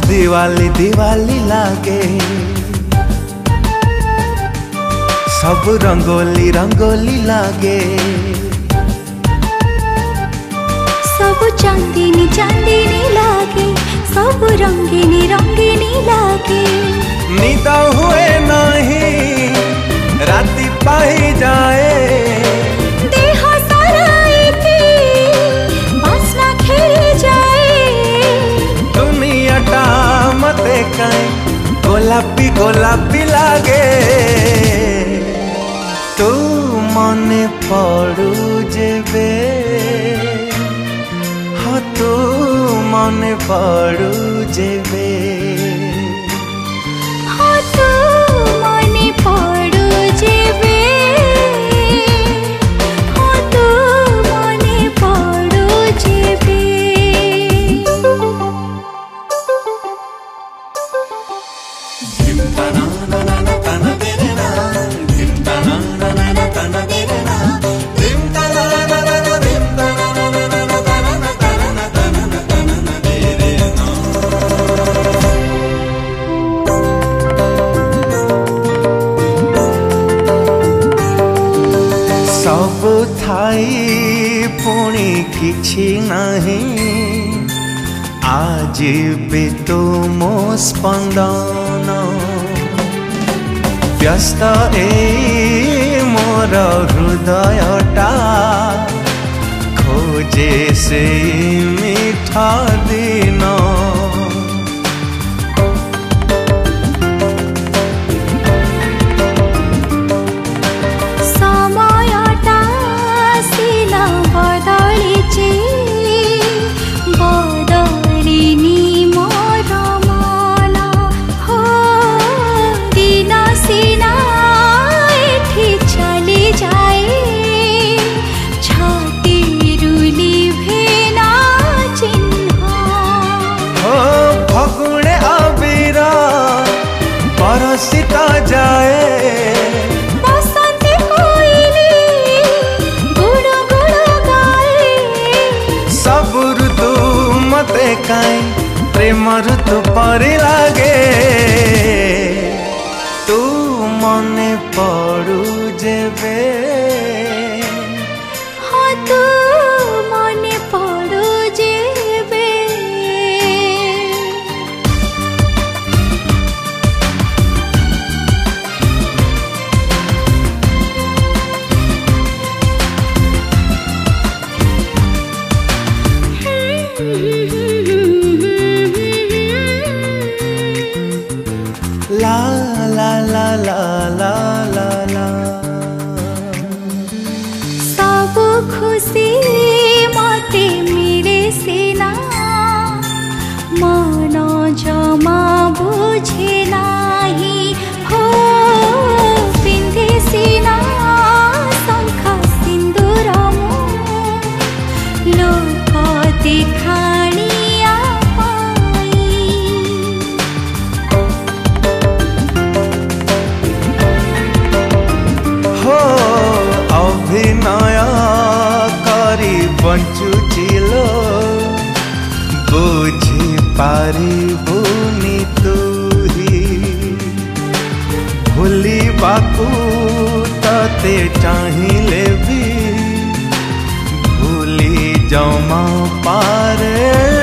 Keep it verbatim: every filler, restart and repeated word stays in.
दिवाली दिवाली लागे, सब रंगोली रंगोली लागे, सब चांदनी चांदनी लागे, सब रंगीनी रंगीनी लागे। निद हुए नहीं राति पाई जाए, देह सारा एते बासना खेली जाए। दुनिया टा मते काई गोलापी गोलापी लागे। तू मने पड़ू जेबे, हाँ तू मने पड़ू जेबे, हाँ तू मने पड़ू जेबे, हाँ तू मने पड़ू जेबे। सब थाई पुणी किछि नहीं, आज भी तो मो स्पंदन। व्यस्त ए मोर हृदयटा खोजे से मीठा दिन। बरसिता जाए बसंती कोइली गुड़ गुड़ गाए। सब ऋतु मते काई प्रेम ऋतु परी लागे। तू मने पड़ू जेबे, हाँ तू मने पड़ू जेबे। ला ला ला ला ला ला ला। सब खुशी मते मिले सिना, मन जमा बुझे नाही हो। पिंधे सिना शंख सिंदूर मु, लोक देखाणिया पाई। हो अभिनय करी बंचुचिलो, बुझी पारिबुनी तुही। भूली बाकू तते चाहिए भी, भूली जमा पारे